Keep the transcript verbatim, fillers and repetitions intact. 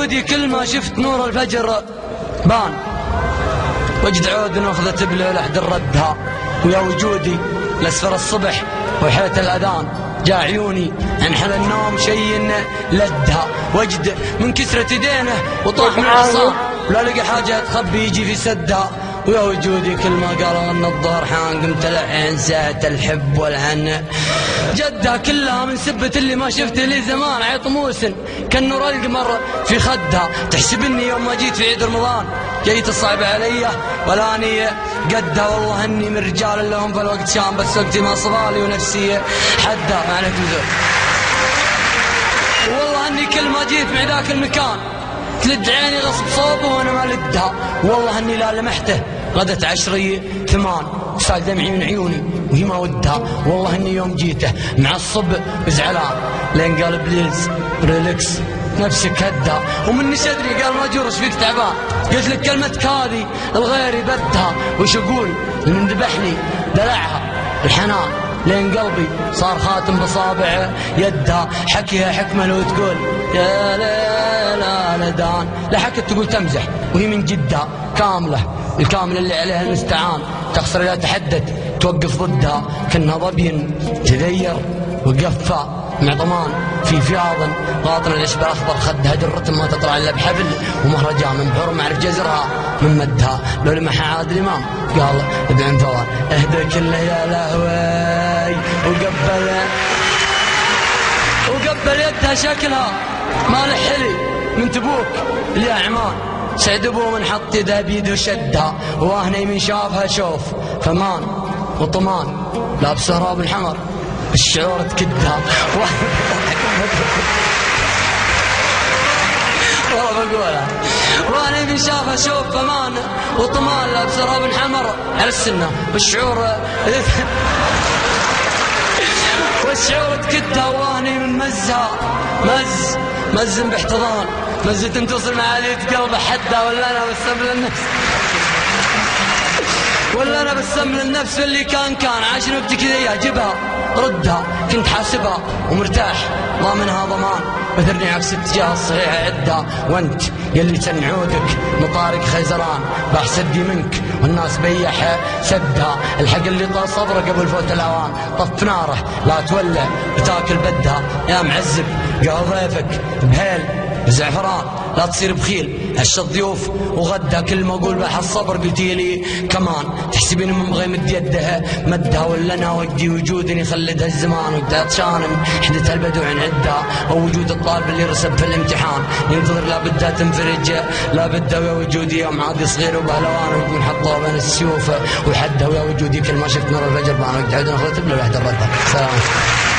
وجودي كل ما شفت نور الفجر بان، وجد عود واخذت بله لحد ردها، ويا وجودي لاسفر الصبح وحيت الاذان، جا عيوني انحل النوم شي لدها، وجد من كسرة يدينه وطاح من الحصان، ولا لقى حاجة تخبي يجي في سدها، ويا وجودي كل ما قالوا ان الظهر حان قمت الحين ساعة الحب والهنا، جدها كلها من سبة اللي ما شفته لي زمان، عيط موسن كان نور القمر في خدها، تحسبني يوم ما جيت في عيد رمضان جيت الصعب علي ولاني قدها، والله اني من رجال اللي هم في الوقت شام، بس وقتي ما صفالي ونفسي حدها ما عليك مزور، والله اني كل ما جيت مع ذاك المكان تلد عيني غصب صوبه وانا ما لدها، والله اني لا لمحته غدت عشري ثمان وسال دمعي من عيوني وهي ما ودها، والله اني يوم جيته معصب زعلان لين قال بليز ريلكس نفسك هدها، ومني صدري قال ما جورش فيك تعبان، قلت لك كلمتك هذه الغير يبدها، وش اقول من ذبحني دلعها الحنان لين قلبي صار خاتم بصابع يدها، حكيها حكمه لو تقول يا لا لا دان، لا حكت تقول تمزح وهي من جدها كامله الكامل اللي عليها المستعان، تخسر لا تحدد توقف ضدها، كانها ظبي تغير وقفى مع ضمان في فياض باطن العشب الاخضر، خدها درة ما تطلع الا بحبل، ومهرجان من بحور ما عرف جزرها من مدها، لو لمحها عادل امام قال ابن ثوار اهدى كله يا لهوي، وقبل وقبل يدها شكلها ما لحلي من تبوك يا عمان، سعد ابو من حط يده بيده وشدها، واهني من شافها شوف فمان وطمان لابس راب الحمر الشعور تكدها والله بقولها، وانا من شافها شوف فمان وطمان لابس راب حمر على السنه والشعور والشعور تكدها، واني من مزها مز مز باحتضان، مزة توصل معالية قلبه حدها، ولا انا بسم للنفس ولا انا بسم للنفس اللي كان كان عاش نبتي كذا جبها ردها، كنت حاسبها ومرتاح ضامنها ضمان، مثرني عكس الاتجاه الصحيح عدها، وانت يلي تنعودك مطارق خيزران باح سدي منك والناس بيح سدها، الحق اللي طال صبره قبل فوت الاوان، طف ناره لا تولع بتاكل بدها، يا معزب قال ضيفك بهيل زعفران لا تصير بخيل هش الضيوف وغدا، كل ما اقول بح الصبر قلتي لي كمان، تحسبين من بغي مد يدها مدها، ولا انا وجدي وجودني خلدها الزمان، وقت شانم حدتها البدو عن عدها، او وجود الطالب اللي رسب في الامتحان ينتظر لا بدها تنفرج لا بدها، ويا وجودي يوم عادي صغير وبهلوان ويكون حطوها بين السيوف وحدها، ويا وجودي كل ما شفت نور الفجر بان وقت عودنا اخوتي بلا وحده ردها. سلام.